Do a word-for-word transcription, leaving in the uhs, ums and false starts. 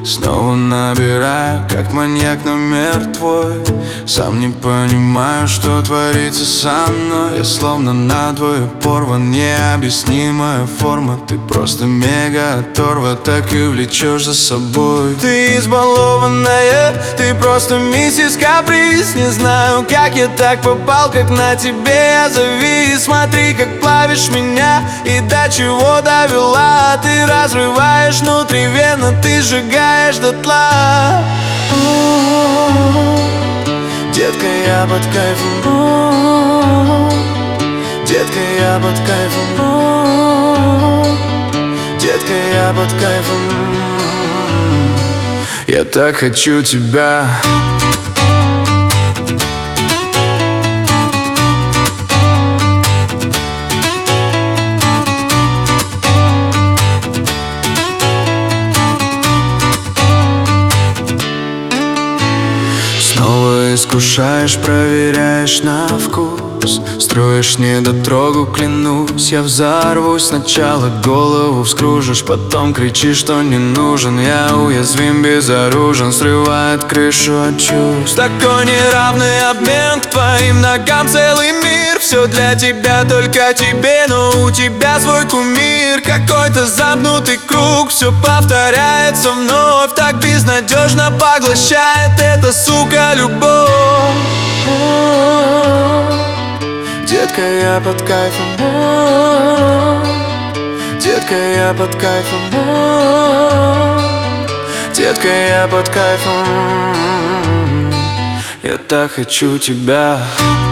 Снова набираю, как маньяк, номер твой. Сам не понимаю, что творится со мной. Я словно надвое порван, необъяснимая форма. Ты просто мега оторва, так и влечешь за собой. Ты избалованная, ты просто миссис Каприз. Не знаю, как я так попал, как на тебе я завис. Смотри, как плавишь меня и до чего довела. Ты разрываешь внутривенно, ты сжигаешь дотла. Детка, я под кайфом. Детка, я под кайфом. Детка, я под кайфом. Я так хочу тебя. Снова искушаешь, проверяешь на вкус. Строишь недотрогу, клянусь, я взорвусь. Сначала голову вскружишь, потом кричишь, что не нужен. Я уязвим, безоружен, срывает крышу от чувств. Такой неравный обмен, к твоим ногам целый мир. Все для тебя, только тебе, но у тебя свой кумир. Какой-то замкнутый круг, все повторяется вновь. Так безнадежно поглощает эта сука любовь. Детка, я под кайфом. Детка, я под кайфом. Детка, я под кайфом. Я так хочу тебя.